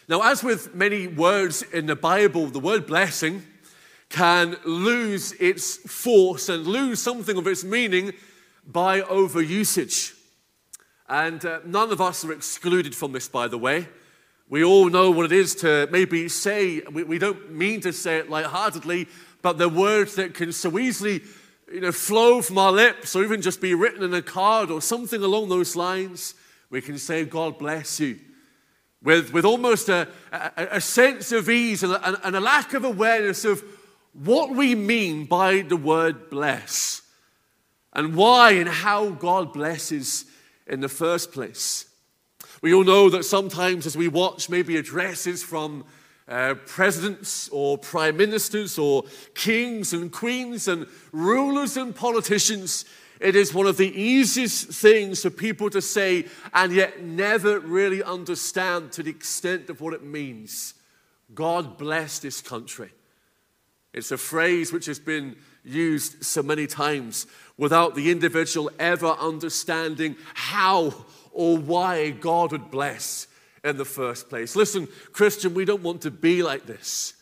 Now, as with many words in the Bible, the word blessing can lose its force and lose something of its meaning by overusage. And none of us are excluded from this, by the way. We all know what it is to maybe say, we don't mean to say it lightheartedly, but the words that can so easily flow from our lips, or even just be written in a card or something along those lines. We can say, God bless you, with almost a sense of ease and a lack of awareness of what we mean by the word bless, and why and how God blesses in the first place. We all know that sometimes as we watch maybe addresses from presidents or prime ministers or kings and queens and rulers and politicians, it is one of the easiest things for people to say and yet never really understand to the extent of what it means. God bless this country. It's a phrase which has been used so many times without the individual ever understanding how or why God would bless in the first place. Listen, Christian, we don't want to be like this.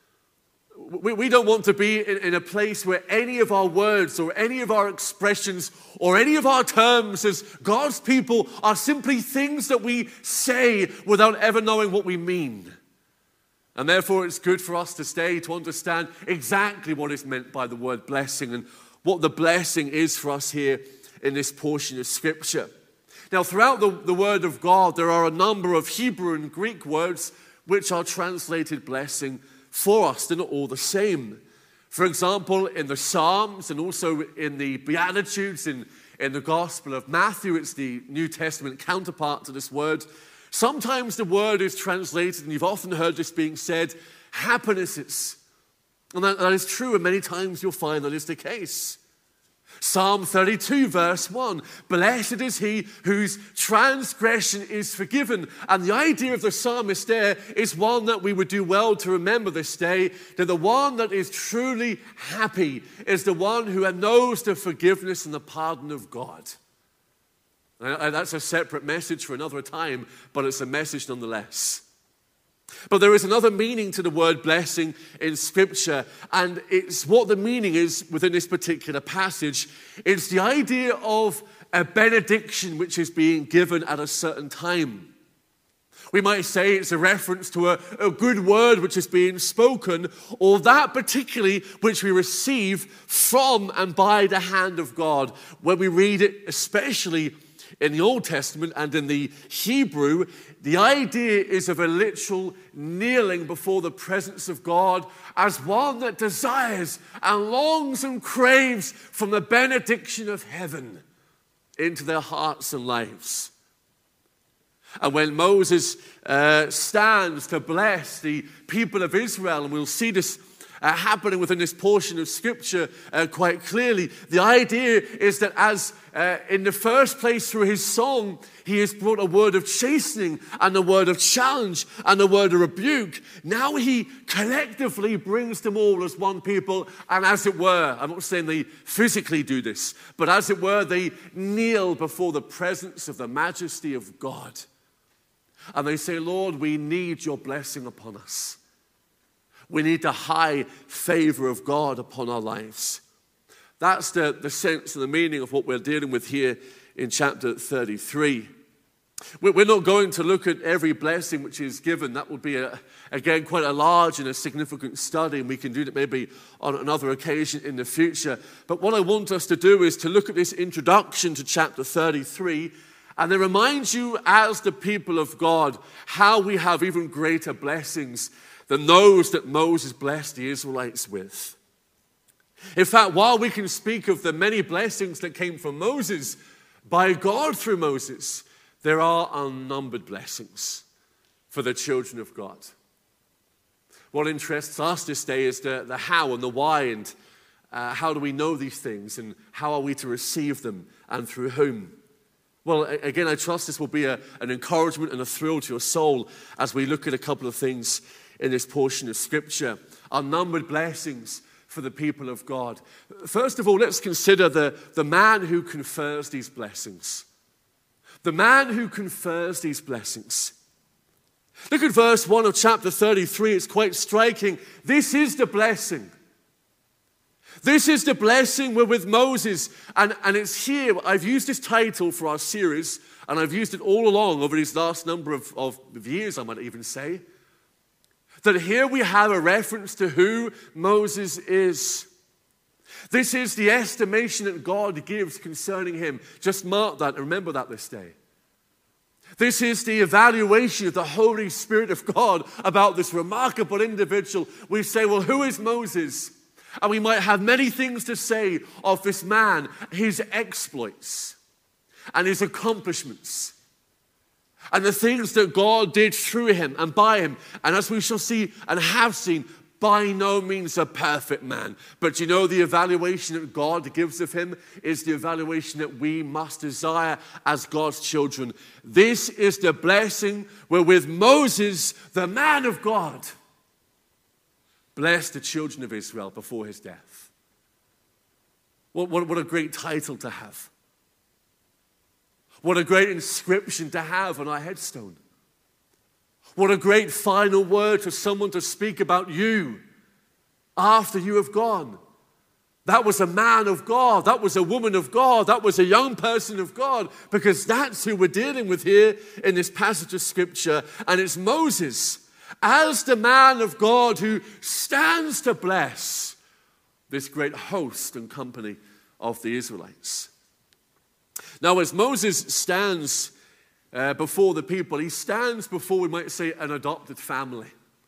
We don't want to be in a place where any of our words or any of our expressions or any of our terms as God's people are simply things that we say without ever knowing what we mean. And therefore, it's good for us to understand exactly what is meant by the word blessing and what the blessing is for us here in this portion of Scripture. Now, throughout the Word of God, there are a number of Hebrew and Greek words which are translated blessing for us. They're not all the same. For example, in the Psalms and also in the Beatitudes, in the Gospel of Matthew, it's the New Testament counterpart to this word. Sometimes the word is translated, and you've often heard this being said, happinesses. And that is true, and many times you'll find that is the case. Psalm 32, verse 1, blessed is he whose transgression is forgiven. And the idea of the psalmist there is one that we would do well to remember this day, that the one that is truly happy is the one who knows the forgiveness and the pardon of God. And that's a separate message for another time, but it's a message nonetheless. But there is another meaning to the word blessing in Scripture, and it's what the meaning is within this particular passage. It's the idea of a benediction which is being given at a certain time. We might say it's a reference to a good word which is being spoken, or that particularly which we receive from and by the hand of God. When we read it, especially in the Old Testament and in the Hebrew, the idea is of a literal kneeling before the presence of God as one that desires and longs and craves from the benediction of heaven into their hearts and lives. And when Moses stands to bless the people of Israel, and we'll see this happening within this portion of Scripture quite clearly. The idea is that as in the first place through his song, he has brought a word of chastening and a word of challenge and a word of rebuke. Now he collectively brings them all as one people, and as it were, I'm not saying they physically do this, but as it were, they kneel before the presence of the majesty of God. And they say, Lord, we need your blessing upon us. We need the high favor of God upon our lives. That's the sense and the meaning of what we're dealing with here in chapter 33. We're not going to look at every blessing which is given. That would be, again, quite a large and a significant study, and we can do that maybe on another occasion in the future. But what I want us to do is to look at this introduction to chapter 33 and then remind you as the people of God how we have even greater blessings than those that Moses blessed the Israelites with. In fact, while we can speak of the many blessings that came from Moses, by God through Moses, there are unnumbered blessings for the children of God. What interests us this day is the how and the why, and how do we know these things, and how are we to receive them, and through whom? Well, again, I trust this will be an encouragement and a thrill to your soul as we look at a couple of things in this portion of Scripture. Unnumbered blessings for the people of God. First of all, let's consider the man who confers these blessings. The man who confers these blessings. Look at verse 1 of chapter 33. It's quite striking. This is the blessing. This is the blessing we're with Moses. And it's here. I've used this title for our series, and I've used it all along over these last number of years, I might even say. That here we have a reference to who Moses is. This is the estimation that God gives concerning him. Just mark that and remember that this day. This is the evaluation of the Holy Spirit of God about this remarkable individual. We say, well, who is Moses? And we might have many things to say of this man, his exploits and his accomplishments and the things that God did through him and by him. And as we shall see and have seen, by no means a perfect man. But you know, the evaluation that God gives of him is the evaluation that we must desire as God's children. This is the blessing wherewith Moses, the man of God, blessed the children of Israel before his death. What a great title to have. What a great inscription to have on our headstone. What a great final word for someone to speak about you after you have gone. That was a man of God. That was a woman of God. That was a young person of God. Because that's who we're dealing with here in this passage of Scripture. And it's Moses as the man of God who stands to bless this great host and company of the Israelites. Now, as Moses stands before the people, he stands before, we might say, an adopted family.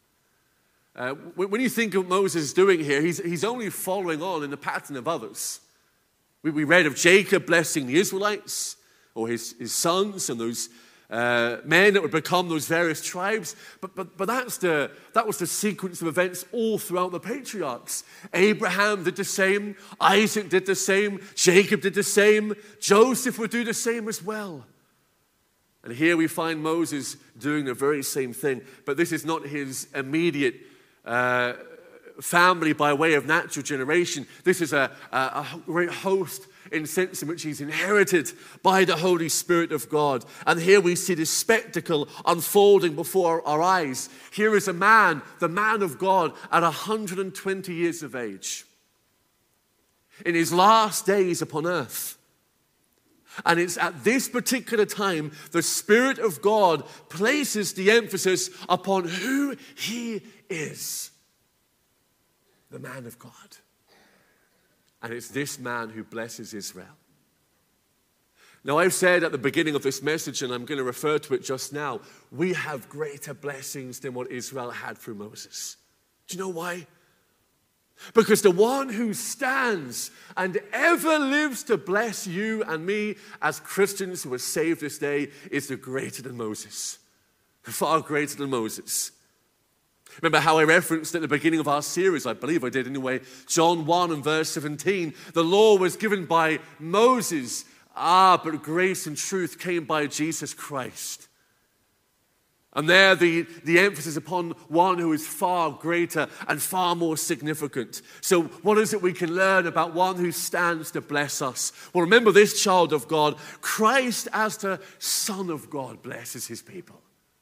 When you think of what Moses doing here, he's only following on in the pattern of others. We read of Jacob blessing the Israelites, or his sons, and those men that would become those various tribes. But that was the sequence of events all throughout the patriarchs. Abraham did the same. Isaac did the same. Jacob did the same. Joseph would do the same as well. And here we find Moses doing the very same thing. But this is not his immediate family by way of natural generation. This is a great host in the sense in which he's inherited by the Holy Spirit of God. And here we see this spectacle unfolding before our eyes. Here is a man, the man of God, at 120 years of age, in his last days upon earth. And it's at this particular time the Spirit of God places the emphasis upon who he is, the man of God. And it's this man who blesses Israel. Now, I've said at the beginning of this message, and I'm going to refer to it just now, we have greater blessings than what Israel had through Moses. Do you know why? Because the one who stands and ever lives to bless you and me as Christians who are saved this day is the greater than Moses. Far greater than Moses. Remember how I referenced at the beginning of our series, I believe I did anyway, John 1 and verse 17. The law was given by Moses, but grace and truth came by Jesus Christ. And there the emphasis upon one who is far greater and far more significant. So what is it we can learn about one who stands to bless us? Well, remember this, child of God, Christ as the Son of God blesses his people.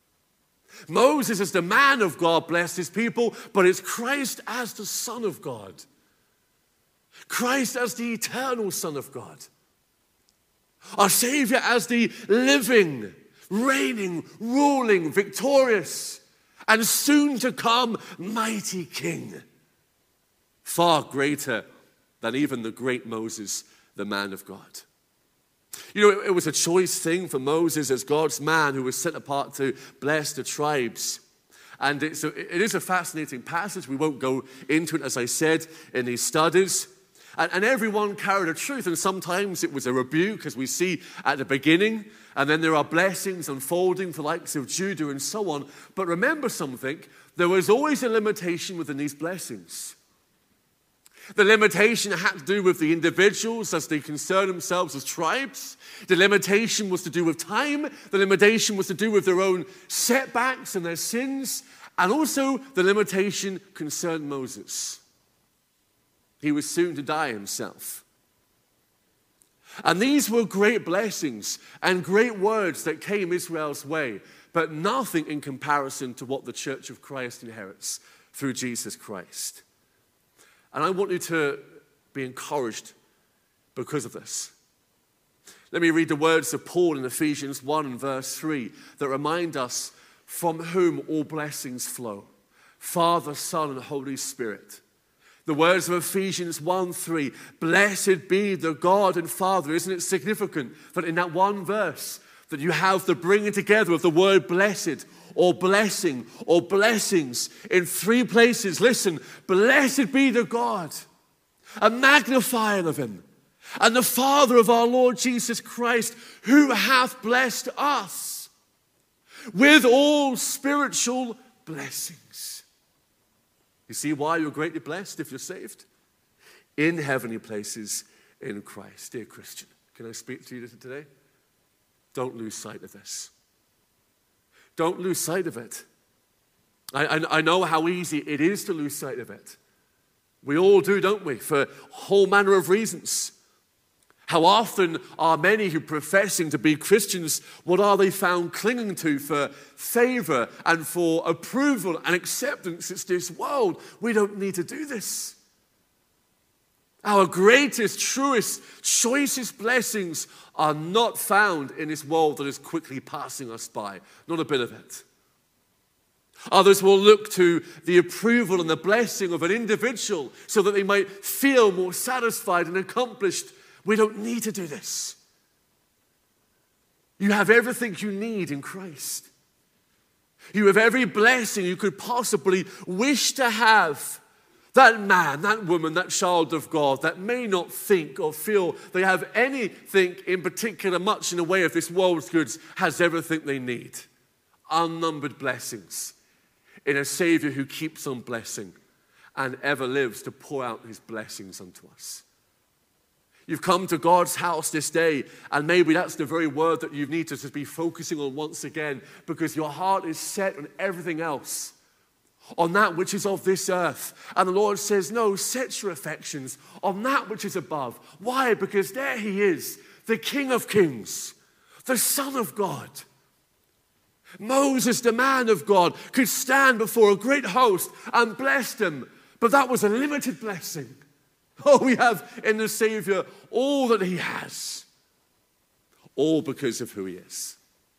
Moses as the man of God blessed his people, but it's Christ as the Son of God. Christ as the eternal Son of God. Our Savior as the living, reigning, ruling, victorious, and soon to come mighty King. Far greater than even the great Moses, the man of God. You know, it was a choice thing for Moses as God's man who was set apart to bless the tribes. And it is a fascinating passage. We won't go into it, as I said, in these studies. And everyone carried a truth, and sometimes it was a rebuke, as we see at the beginning, and then there are blessings unfolding for the likes of Judah and so on. But remember something, there was always a limitation within these blessings. The limitation had to do with the individuals as they concern themselves as tribes. The limitation was to do with time. The limitation was to do with their own setbacks and their sins. And also the limitation concerned Moses. He was soon to die himself. And these were great blessings and great words that came Israel's way. but nothing in comparison to what the Church of Christ inherits through Jesus Christ. And I want you to be encouraged because of this. Let me read the words of Paul in Ephesians 1 and verse 3 that remind us from whom all blessings flow. Father, Son, and Holy Spirit. The words of Ephesians 1:3, blessed be the God and Father. Isn't it significant that in that one verse that you have the bringing together of the word blessed or blessing or blessings in three places? Listen, blessed be the God, a magnifying of him, and the Father of our Lord Jesus Christ, who hath blessed us with all spiritual blessings. You see why you're greatly blessed if you're saved? In heavenly places in Christ. Dear Christian, can I speak to you today? Don't lose sight of this. Don't lose sight of it. I know how easy it is to lose sight of it. We all do, don't we? For a whole manner of reasons. How often are many who professing to be Christians, what are they found clinging to for favor and for approval and acceptance? It's this world. We don't need to do this. Our greatest, truest, choicest blessings are not found in this world that is quickly passing us by. Not a bit of it. Others will look to the approval and the blessing of an individual so that they might feel more satisfied and accomplished. We don't need to do this. You have everything you need in Christ. You have every blessing you could possibly wish to have. That man, that woman, that child of God that may not think or feel they have anything in particular much in the way of this world's goods has everything they need. Unnumbered blessings in a Savior who keeps on blessing and ever lives to pour out his blessings unto us. You've come to God's house this day, and maybe that's the very word that you need to just be focusing on once again, because your heart is set on everything else, on that which is of this earth. And the Lord says, no, set your affections on that which is above. Why? Because there he is, the King of Kings, the Son of God. Moses, the man of God, could stand before a great host and bless them, but that was a limited blessing. Oh, we have in the Savior all that he has. All because of who he is.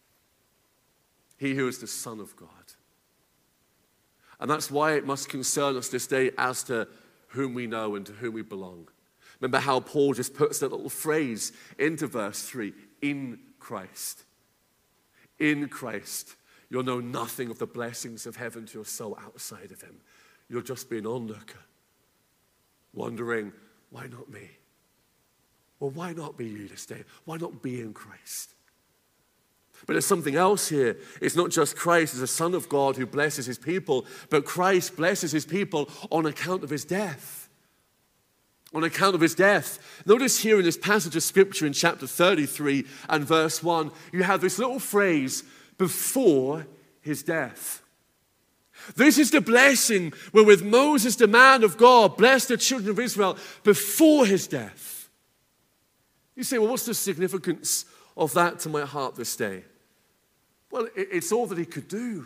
He who is the Son of God. And that's why it must concern us this day as to whom we know and to whom we belong. Remember how Paul just puts that little phrase into verse 3, in Christ. In Christ. You'll know nothing of the blessings of heaven to your soul outside of him. You'll just be an onlooker. Wondering, why not me? Well, why not be you this day? Why not be in Christ? But there's something else here. It's not just Christ as a Son of God who blesses his people, but Christ blesses his people on account of his death. On account of his death. Notice here in this passage of Scripture in chapter 33 and verse 1, you have this little phrase, before his death. This is the blessing wherewith Moses, the man of God, blessed the children of Israel before his death. You say, well, what's the significance of that to my heart this day? Well, it's all that he could do.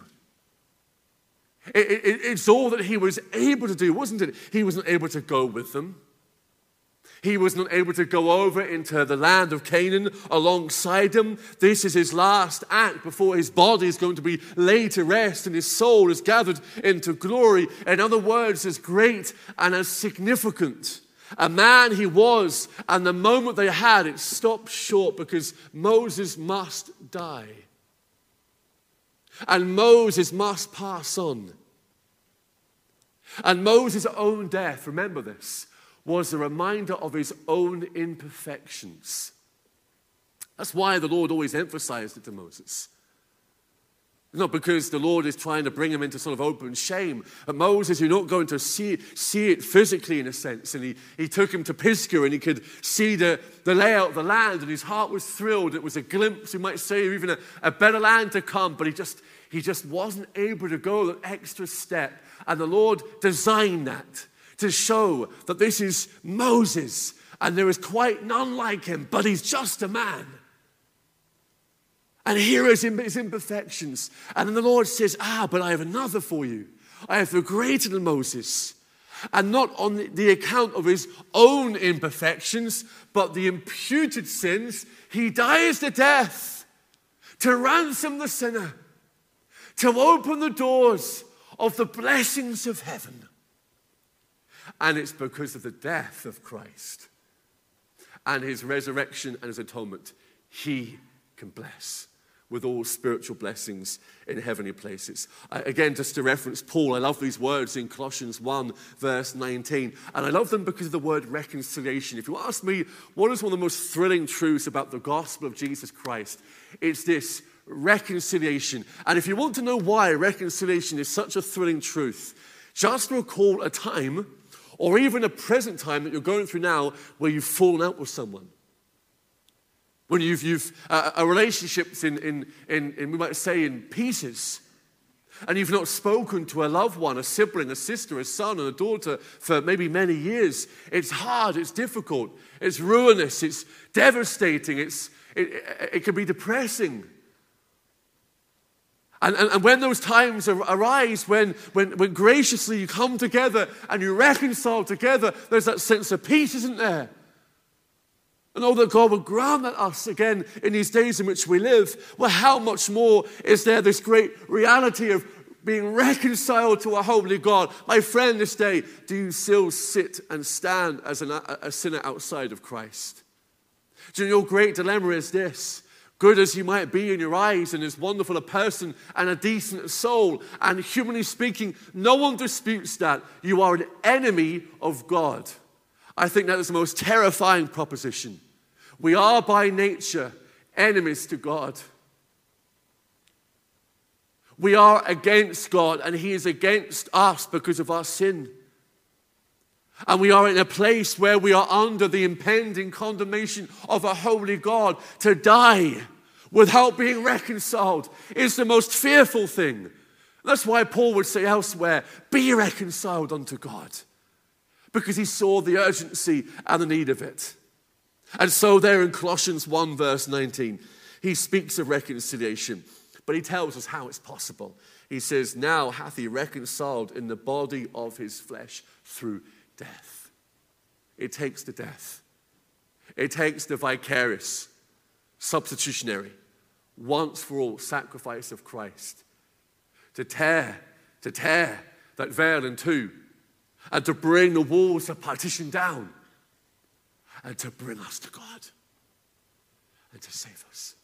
It's all that he was able to do, wasn't it? He wasn't able to go with them. He was not able to go over into the land of Canaan alongside them. This is his last act before his body is going to be laid to rest and his soul is gathered into glory. In other words, as great and as significant a man he was, and the moment they had, it stopped short because Moses must die. And Moses must pass on. And Moses' own death, remember this, was a reminder of his own imperfections. That's why the Lord always emphasized it to Moses. Not because the Lord is trying to bring him into sort of open shame. But Moses, you're not going to see it physically in a sense. And he took him to Pisgah and he could see the layout of the land and his heart was thrilled. It was a glimpse, you might say, of even a better land to come. But he just wasn't able to go that extra step. And the Lord designed that to show that this is Moses and there is quite none like him, but he's just a man. And here is his imperfections. And then the Lord says, but I have another for you. I have the greater than Moses. And not on the account of his own imperfections, but the imputed sins, he dies to death to ransom the sinner, to open the doors of the blessings of heaven. And it's because of the death of Christ and his resurrection and his atonement, he can bless with all spiritual blessings in heavenly places. Again, just to reference Paul, I love these words in Colossians 1, verse 19. And I love them because of the word reconciliation. If you ask me, what is one of the most thrilling truths about the gospel of Jesus Christ? It's this reconciliation. And if you want to know why reconciliation is such a thrilling truth, just recall a time, or even a present time that you're going through now, where you've fallen out with someone. When a relationship's in we might say, in pieces, and you've not spoken to a loved one, a sibling, a sister, a son, and a daughter for maybe many years. It's hard, it's difficult, it's ruinous, it's devastating, it can be depressing. And when those times arise, when graciously you come together and you reconcile together, there's that sense of peace, isn't there? And all that God will grant that us again in these days in which we live. Well, how much more is there this great reality of being reconciled to a holy God? My friend, this day, do you still sit and stand as a sinner outside of Christ? Do you know your great dilemma is this? Good as you might be in your eyes and as wonderful a person and a decent soul, and humanly speaking, no one disputes that. You are an enemy of God. I think that is the most terrifying proposition. We are by nature enemies to God. We are against God and he is against us because of our sin. And we are in a place where we are under the impending condemnation of a holy God. To die without being reconciled is the most fearful thing. That's why Paul would say elsewhere, be reconciled unto God. Because he saw the urgency and the need of it. And so there in Colossians 1 verse 19, he speaks of reconciliation, but he tells us how it's possible. He says, now hath he reconciled in the body of his flesh through death. It takes the death. It takes the vicarious, substitutionary, once for all sacrifice of Christ to tear that veil in two, and to bring the walls of partition down, and to bring us to God, and to save us.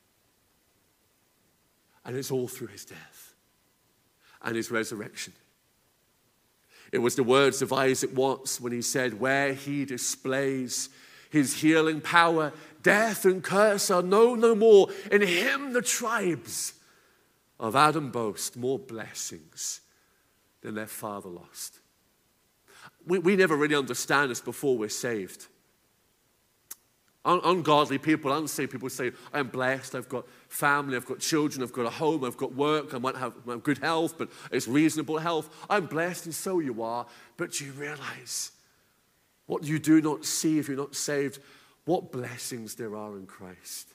And it's all through his death and his resurrection. It was the words of Isaac Watts when he said, where he displays his healing power, death and curse are known no more. In him the tribes of Adam boast more blessings than their father lost. We never really understand this before we're saved. Ungodly people, unsaved people say, I'm blessed, I've got family, I've got children, I've got a home, I've got work, I might have good health, but it's reasonable health. I'm blessed, and so you are. But you realize what you do not see if you're not saved, what blessings there are in Christ.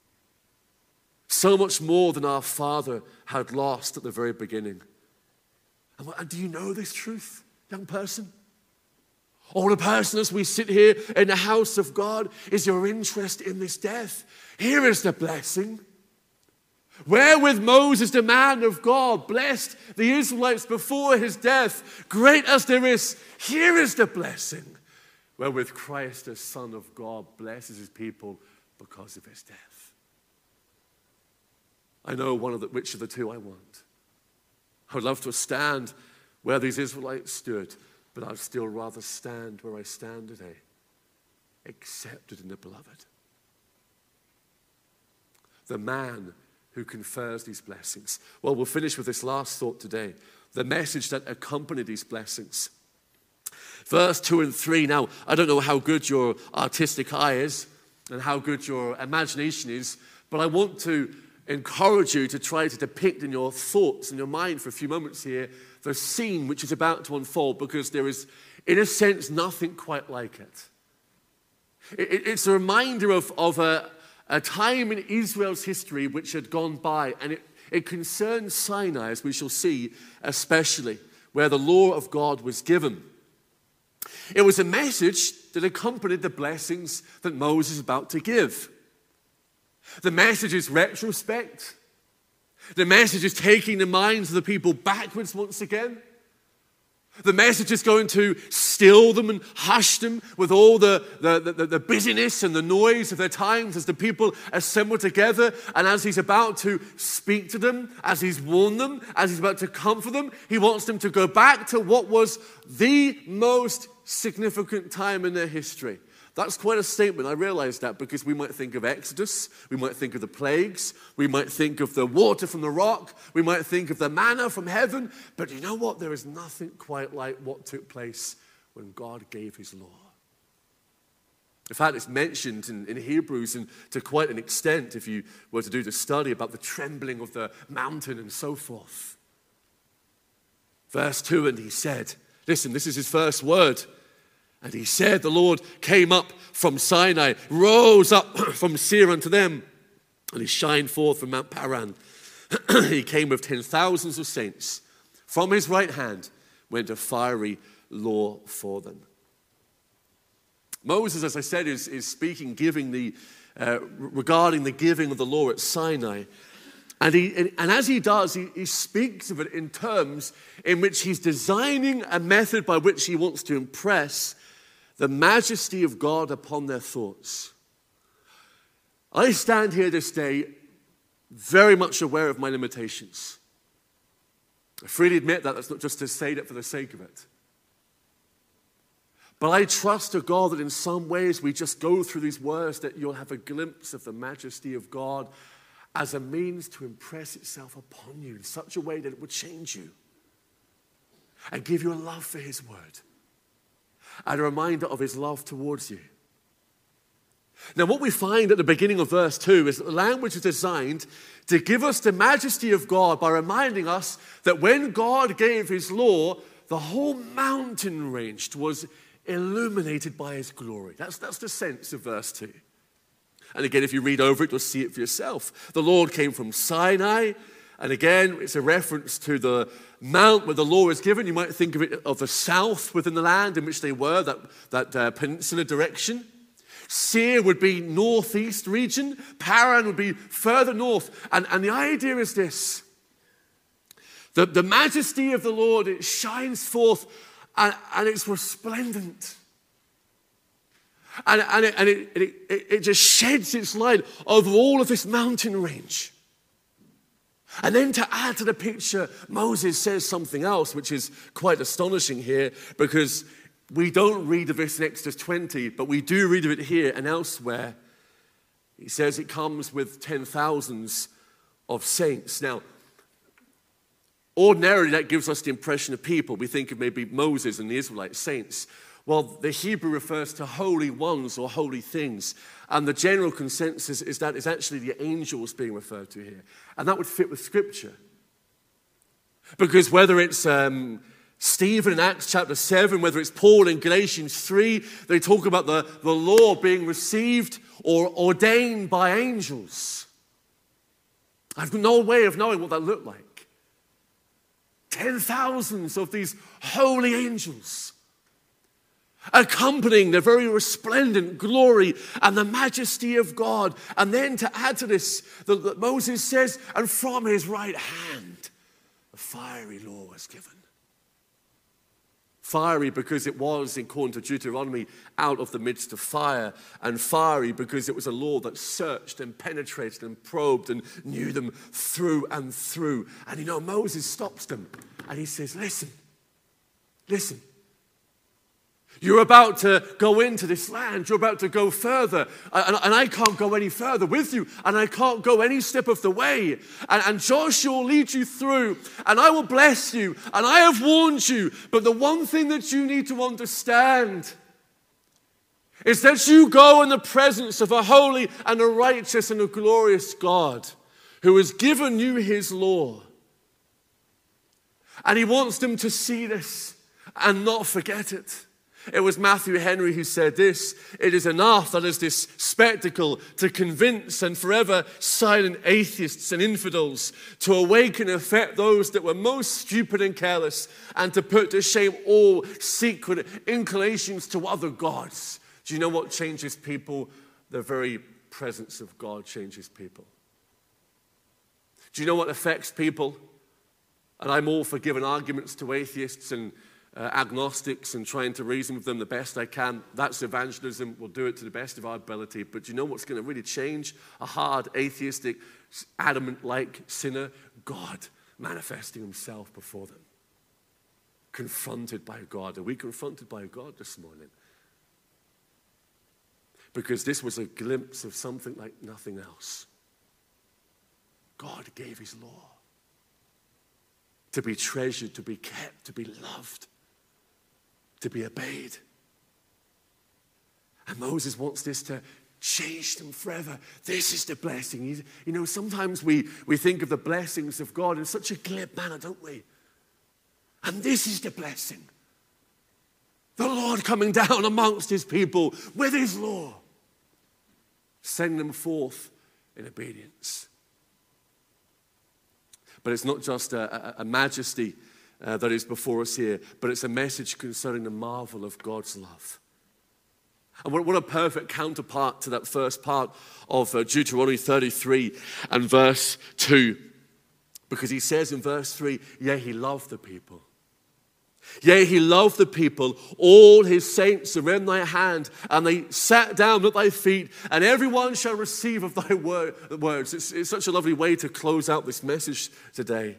So much more than our father had lost at the very beginning. And do you know this truth, young person? Older person, as we sit here in the house of God, is your interest in this death? Here is the blessing. Wherewith Moses, the man of God, blessed the Israelites before his death, great as there is, here is the blessing. Wherewith Christ, the Son of God, blesses his people because of his death. I know which of the two I want. I would love to stand where these Israelites stood, but I'd still rather stand where I stand today, accepted in the beloved. The man who confers these blessings. Well, we'll finish with this last thought today. The message that accompanied these blessings. Verse 2 and 3. Now, I don't know how good your artistic eye is and how good your imagination is, but I want to encourage you to try to depict in your thoughts, in your mind for a few moments here, the scene which is about to unfold, because there is, in a sense, nothing quite like it. It's a reminder of a time in Israel's history which had gone by, and it concerned Sinai, as we shall see, especially, where the law of God was given. It was a message that accompanied the blessings that Moses is about to give. The message is retrospect. The message is taking the minds of the people backwards once again. The message is going to still them and hush them with all the busyness and the noise of their times as the people assemble together. And as he's about to speak to them, as he's warned them, as he's about to comfort them, he wants them to go back to what was the most significant time in their history. That's quite a statement. I realize that because we might think of Exodus, we might think of the plagues, we might think of the water from the rock, we might think of the manna from heaven. But you know what? There is nothing quite like what took place when God gave his law. In fact, it's mentioned in Hebrews and to quite an extent, if you were to do the study about the trembling of the mountain and so forth. Verse 2, and he said, listen, this is his first word. And he said, the Lord came up from Sinai, rose up from Seir unto them, and he shined forth from Mount Paran. He came with 10,000s of saints. From his right hand went a fiery law for them. Moses, as I said, is speaking, regarding the giving of the law at Sinai. And as he does, he speaks of it in terms in which he's designing a method by which he wants to impress the majesty of God upon their thoughts. I stand here this day very much aware of my limitations. I freely admit that. That's not just to say that for the sake of it. But I trust to God that in some ways we just go through these words that you'll have a glimpse of the majesty of God as a means to impress itself upon you in such a way that it would change you and give you a love for his word and a reminder of his love towards you. Now, what we find at the beginning of verse 2 is that the language is designed to give us the majesty of God by reminding us that when God gave his law, the whole mountain range was illuminated by his glory. That's the sense of verse 2. And again, if you read over it, you'll see it for yourself. The Lord came from Sinai. And again, it's a reference to the mount where the law is given. You might think of it of the south within the land in which they were, that peninsula direction. Seir would be northeast region. Paran would be further north. And the idea is this. The majesty of the Lord, it shines forth and it's resplendent. And it just sheds its light over all of this mountain range. And then to add to the picture, Moses says something else, which is quite astonishing here, because we don't read of this in Exodus 20, but we do read of it here and elsewhere. He says it comes with 10,000s of saints. Now, ordinarily that gives us the impression of people. We think of maybe Moses and the Israelite saints. Well, the Hebrew refers to holy ones or holy things. And the general consensus is that it's actually the angels being referred to here. And that would fit with Scripture. Because whether it's Stephen in Acts chapter 7, whether it's Paul in Galatians 3, they talk about the law being received or ordained by angels. I've no way of knowing what that looked like. 10,000s of these holy angels accompanying the very resplendent glory and the majesty of God. And then to add to this, Moses says, and from his right hand, a fiery law was given. Fiery because it was, according to Deuteronomy, out of the midst of fire. And fiery because it was a law that searched and penetrated and probed and knew them through and through. And you know, Moses stops them and he says, listen. You're about to go into this land. You're about to go further. And I can't go any further with you. And I can't go any step of the way. And Joshua will lead you through. And I will bless you. And I have warned you. But the one thing that you need to understand is that you go in the presence of a holy and a righteous and a glorious God who has given you his law. And he wants them to see this and not forget it. It was Matthew Henry who said this: "It is enough that is this spectacle to convince and forever silent atheists and infidels, to awaken and affect those that were most stupid and careless, and to put to shame all secret inclinations to other gods." Do you know what changes people? The very presence of God changes people. Do you know what affects people? And I'm all for giving arguments to atheists and agnostics and trying to reason with them the best I can. That's evangelism. We'll do it to the best of our ability. But do you know what's going to really change a hard, atheistic, adamant-like sinner? God manifesting himself before them. Confronted by God. Are we confronted by God this morning? Because this was a glimpse of something like nothing else. God gave his law to be treasured, to be kept, to be loved, to be obeyed. And Moses wants this to change them forever. This is the blessing. You know, sometimes we think of the blessings of God in such a glib manner, don't we? And this is the blessing. The Lord coming down amongst his people with his law, sending them forth in obedience. But it's not just a majesty that is before us here, but it's a message concerning the marvel of God's love. And what a perfect counterpart to that first part of Deuteronomy 33 and verse 2. Because he says in verse 3, yea, he loved the people. Yea, he loved the people. All his saints are in thy hand, and they sat down at thy feet, and everyone shall receive of thy words. It's such a lovely way to close out this message today.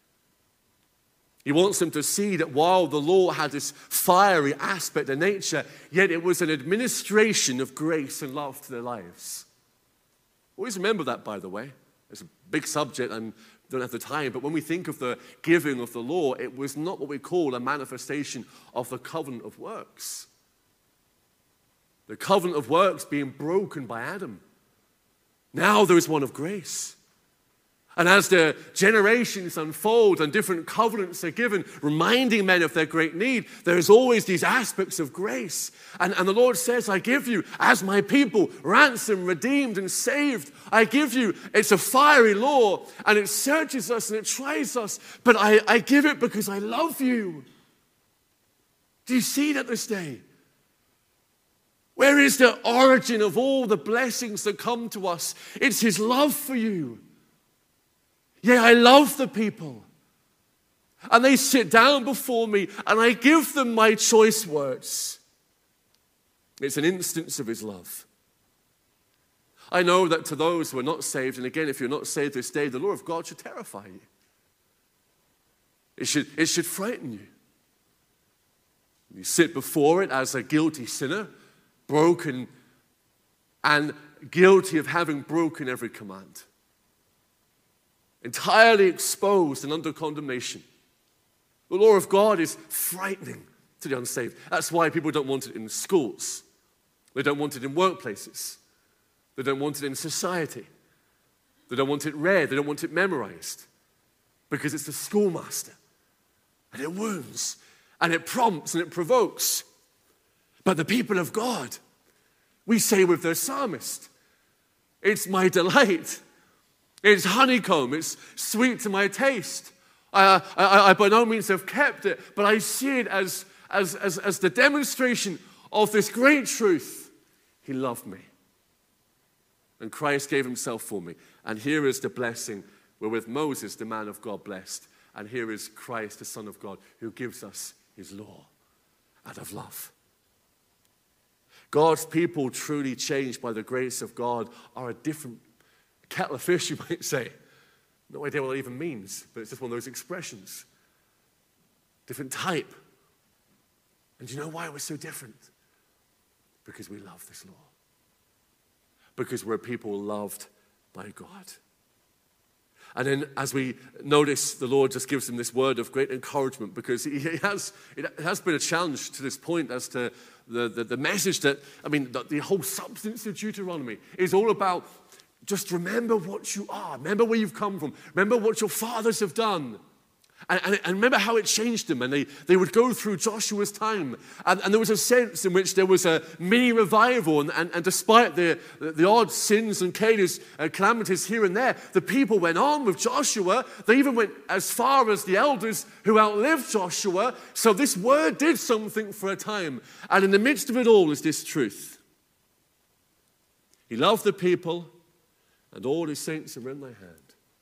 He wants them to see that while the law had this fiery aspect of nature, yet it was an administration of grace and love to their lives. Always remember that, by the way. It's a big subject and don't have the time, but when we think of the giving of the law, it was not what we call a manifestation of the covenant of works. The covenant of works being broken by Adam. Now there is one of grace. And as the generations unfold and different covenants are given, reminding men of their great need, there's always these aspects of grace. And the Lord says, I give you, as my people, ransomed, redeemed, and saved. I give you, it's a fiery law, and it searches us and it tries us, but I give it because I love you. Do you see that this day? Where is the origin of all the blessings that come to us? It's his love for you. Yeah, I love the people. And they sit down before me and I give them my choice words. It's an instance of his love. I know that to those who are not saved, and again, if you're not saved this day, the law of God should terrify you. It should frighten you. You sit before it as a guilty sinner, broken and guilty of having broken every command. Entirely exposed and under condemnation. The law of God is frightening to the unsaved. That's why people don't want it in schools. They don't want it in workplaces. They don't want it in society. They don't want it read. They don't want it memorized. Because it's the schoolmaster. And it wounds. And it prompts and it provokes. But the people of God, we say with the psalmist, it's my delight. It's honeycomb. It's sweet to my taste. I by no means have kept it, but I see it as the demonstration of this great truth. He loved me. And Christ gave himself for me. And here is the blessing wherewith Moses, the man of God, blessed. And here is Christ, the Son of God, who gives us his law out of love. God's people truly changed by the grace of God are a different kettle of fish, you might say. No idea what that even means, but it's just one of those expressions. Different type. And do you know why we're so different? Because we love this law. Because we're a people loved by God. And then as we notice, the Lord just gives them this word of great encouragement, because it has been a challenge to this point as to the message that, the whole substance of Deuteronomy is all about just remember what you are. Remember where you've come from. Remember what your fathers have done. And remember how it changed them. And they would go through Joshua's time. And there was a sense in which there was a mini revival. And despite the odd sins and calamities here and there, the people went on with Joshua. They even went as far as the elders who outlived Joshua. So this word did something for a time. And in the midst of it all is this truth. He loved the people, and all his saints are in thy hand.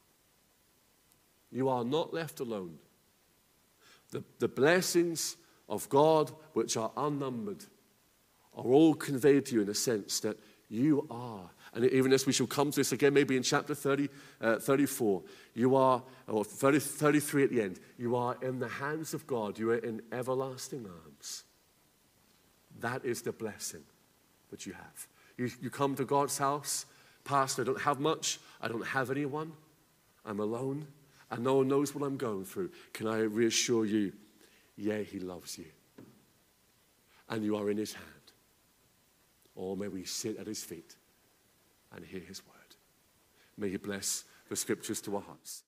You are not left alone. The blessings of God, which are unnumbered, are all conveyed to you in a sense that you are. And even as we shall come to this again, maybe in chapter 34, you are, or 33 at the end, you are in the hands of God. You are in everlasting arms. That is the blessing that you have. You come to God's house, Pastor, I don't have much. I don't have anyone. I'm alone. And no one knows what I'm going through. Can I reassure you, yeah, he loves you. And you are in his hand. Or may we sit at his feet and hear his word. May he bless the scriptures to our hearts.